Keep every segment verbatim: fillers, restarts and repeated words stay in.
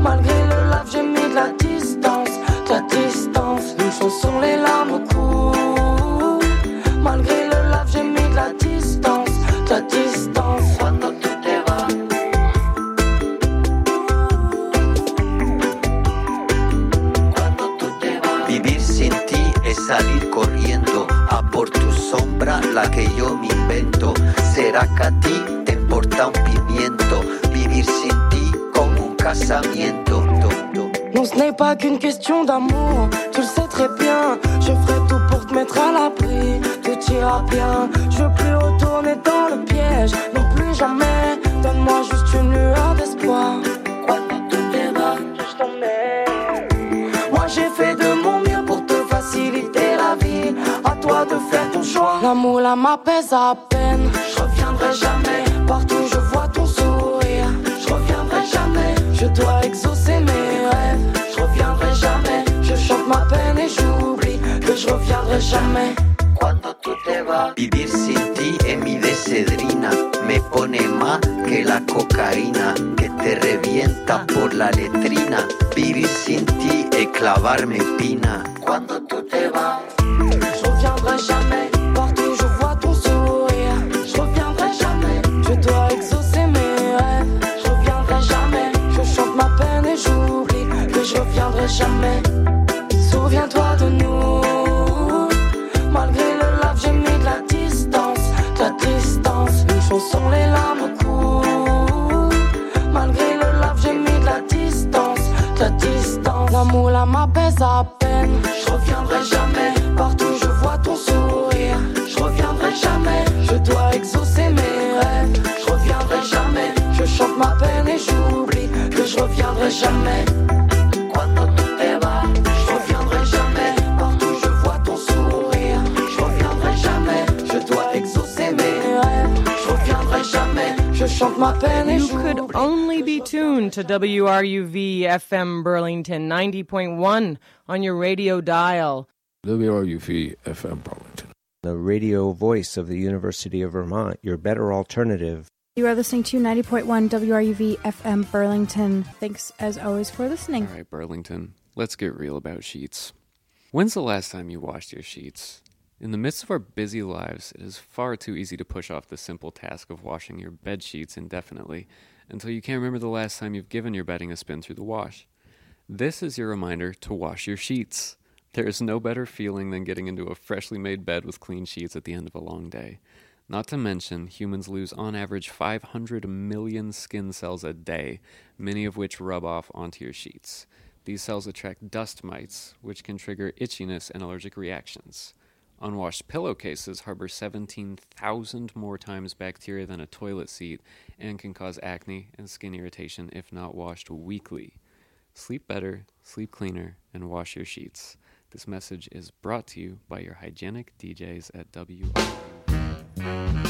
Malgré le lave, j'ai mis de la distance, de la distance. Une chanson, les larmes coulent. Malgré le lave, j'ai mis de la distance, de la distance. Cuando tú te vas. Cuando tú te vas. Vivir sin ti es salir corriendo a por tu sombra, la que yo me invento. ¿Será que a ti te importa un pimiento? Vivir sin ti como un casamiento. Non, ce n'est pas qu'une question d'amour, tu le sais très bien. Je ferai tout pour te mettre à l'abri, tout ira bien. Je veux plus retourner dans le piège, non plus jamais. Donne-moi juste une lueur d'espoir. Cuando tú te vas, je t'emmène. Moi j'ai fait de mon mieux pour te faciliter la vie. À toi de faire ton choix. L'amour là m'apaise à peine. Je reviendrai jamais, partout je vois ton sourire. Je reviendrai jamais, je dois exaucer mes rêves. Je reviendrai jamais, je chante ma peine et j'oublie que je reviendrai jamais. Cuando tú te vas. Vivir sin ti es mi decedrina. Me pone más que la cocaína que te revienta por la letrina. Vivir sin ti es clavarme pina. Cuando tú te vas. Je reviendrai jamais, partout je vois ton sourire. Je reviendrai jamais, je dois exaucer mes rêves. Je reviendrai jamais, je chante ma peine et j'oublie que je reviendrai jamais. Souviens-toi de nous. Malgré le lave, j'ai mis de la distance, de la distance. Une chanson, les larmes coulent. Malgré le lave, j'ai mis de la distance, de la distance. L'amour là m'apaise à peine. Je reviendrai jamais, partout je vois ton sourire. Je reviendrai jamais, je dois exaucer mes rêves. Je reviendrai jamais, je chante ma peine et j'oublie que je reviendrai jamais. Cuando tú te vas, je reviendrai jamais, partout je vois ton sourire. Je reviendrai jamais, je dois exaucer mes rêves. Je reviendrai jamais, je chante ma peine et You j'oublie. could only be tuned to W R U V F M Burlington ninety point one on your radio dial. W R U V F M Burlington. The radio voice of the University of Vermont, your better alternative. You are listening to ninety point one W R U V F M Burlington. Thanks, as always, for listening. All right, Burlington, let's get real about sheets. When's the last time you washed your sheets? In the midst of our busy lives, it is far too easy to push off the simple task of washing your bed sheets indefinitely until you can't remember the last time you've given your bedding a spin through the wash. This is your reminder to wash your sheets. There is no better feeling than getting into a freshly made bed with clean sheets at the end of a long day. Not to mention, humans lose on average five hundred million skin cells a day, many of which rub off onto your sheets. These cells attract dust mites, which can trigger itchiness and allergic reactions. Unwashed pillowcases harbor seventeen thousand more times bacteria than a toilet seat and can cause acne and skin irritation if not washed weekly. Sleep better, sleep cleaner, and wash your sheets. This message is brought to you by your hygienic D Js at W R U.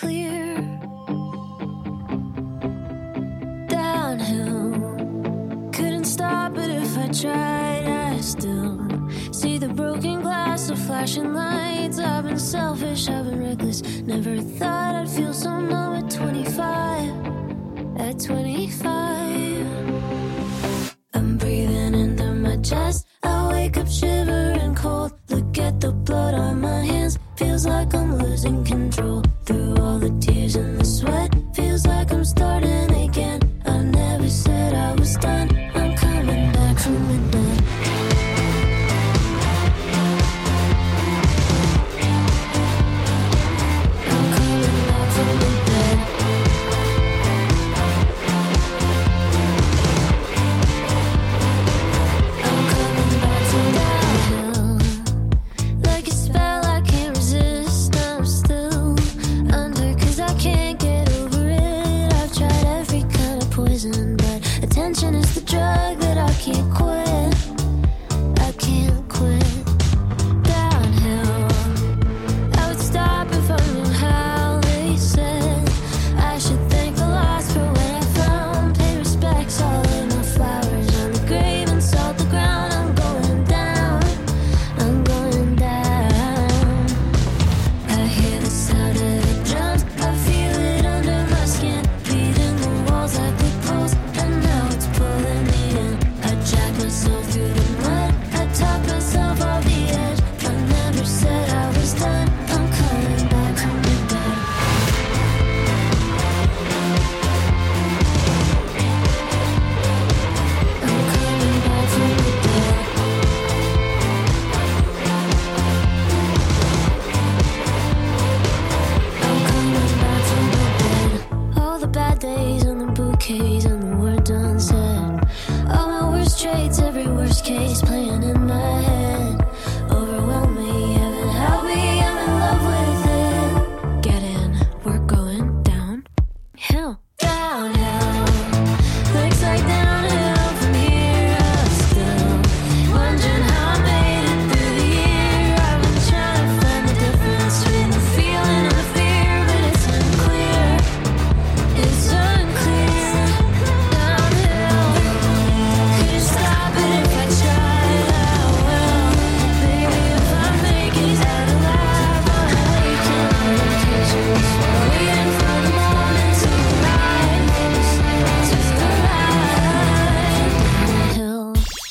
clear. Downhill, couldn't stop it if I tried. I still see the broken glass, the flashing lights. I've been selfish, I've been reckless. Never thought I'd feel so numb at twenty-five. At twenty-five, I'm breathing into my chest. I wake up shivering cold. Look at the blood on my hands. Feels like I'm losing control. Through all the tears and the sweat, feels like I'm starting again. I never said I was done. I'm coming back from the dead. I'm coming back from the dead. I'm coming back from downhill. Like a spell I can't resist. I'm still under, 'cause I can't get over it. I've tried every kind of poison, but attention is the drug that I can't quit. I can't quit. Downhill, I would stop if I knew how. They said I should thank the lost for what I found. Pay respects, all of my flowers on the grave and salt the ground. I'm going down, I'm going down. I hear the sound of the drums, I feel it under my skin. Beating the walls like the poles, and now it's pulling me in. I drag myself through the mud, I talk myself off the edge. I never said I was done. I'm coming back from the dead. I'm coming back from the dead. I'm coming back from the dead. All the bad days and the bouquets and the words unsaid. All my worst traits, every worst case playing in my head. Overwhelm me, heaven help me, I'm in love with it. Get in, we're going down. Hill, downhill. Looks like downhill from here. I'm still wondering how I made it through the year. I've been trying to find the difference between the feeling and the fear, but it's unclear. It's unclear. Downhill, couldn't stop it if I tried. I will. Baby, if I make it out alive, I'm waking on occasions, waiting for the moment to arrive. To arrive. Downhill.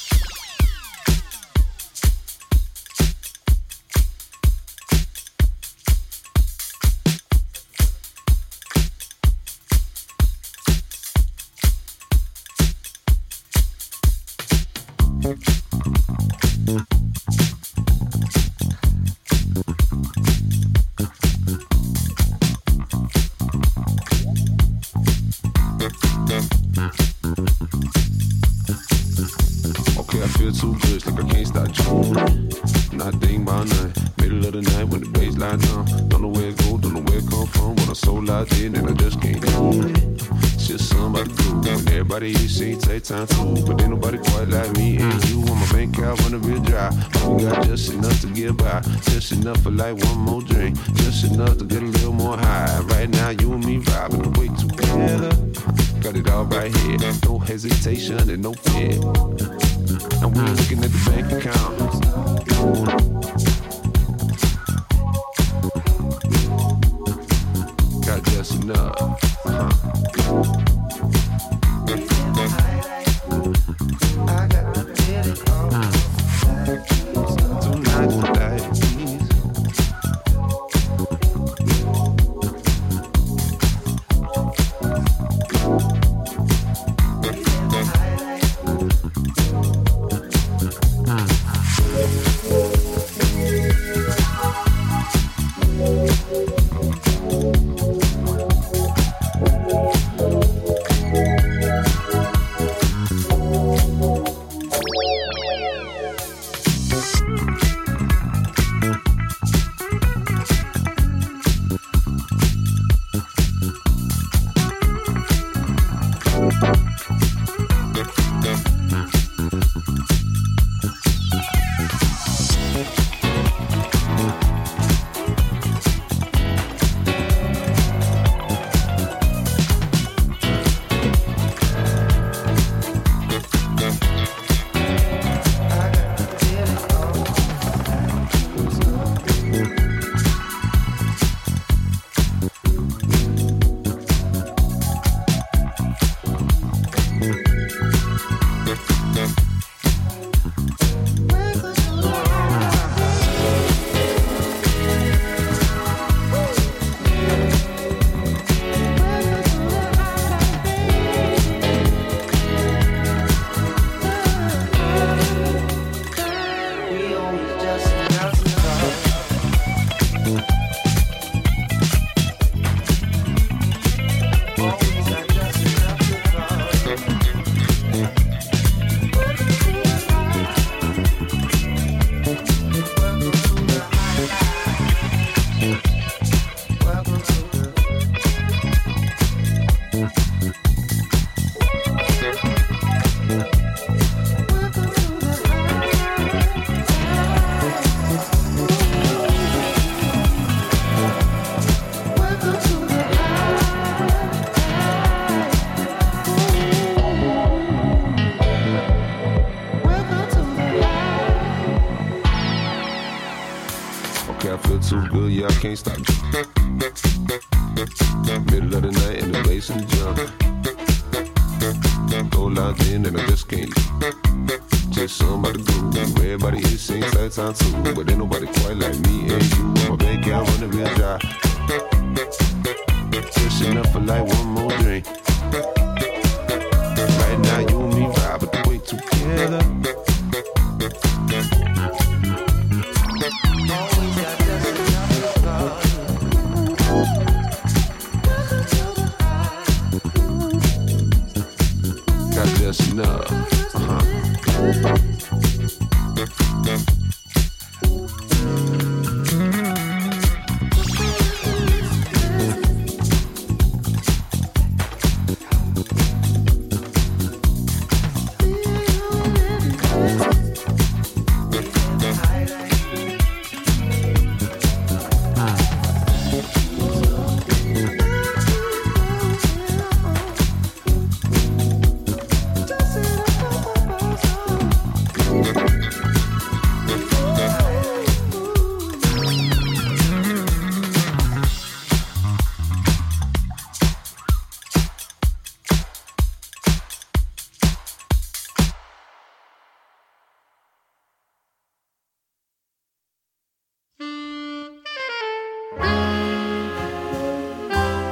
Okay, I feel too good, it's like I can't stop dreaming. Not thinking about nothing. Middle of the night when the bass line down. Don't know where it go, don't know where it come from. But I'm so locked in and I just can't do it. It's just something about the groove. And everybody here say take time too. But ain't nobody quite like me and you. On my bank account when the real dry. But we got just enough to get by. Just enough for like one more drink. Just enough to get a little more high. Right now you and me vibing way together. Got it all right here. No hesitation and no fear. And we're looking at the bank account. Got just enough. Huh. I got to get it all. Tonight, tonight, please. can't stop. Middle of the night and the bass and the jump. Go loud in and I just can't leave. Just somebody groove. Everybody is sings that time too, but ain't nobody quite like me and you. My bad gal on the real job. Pushing up for like one more drink. Right now you and me vibe, but the way together. Got just enough.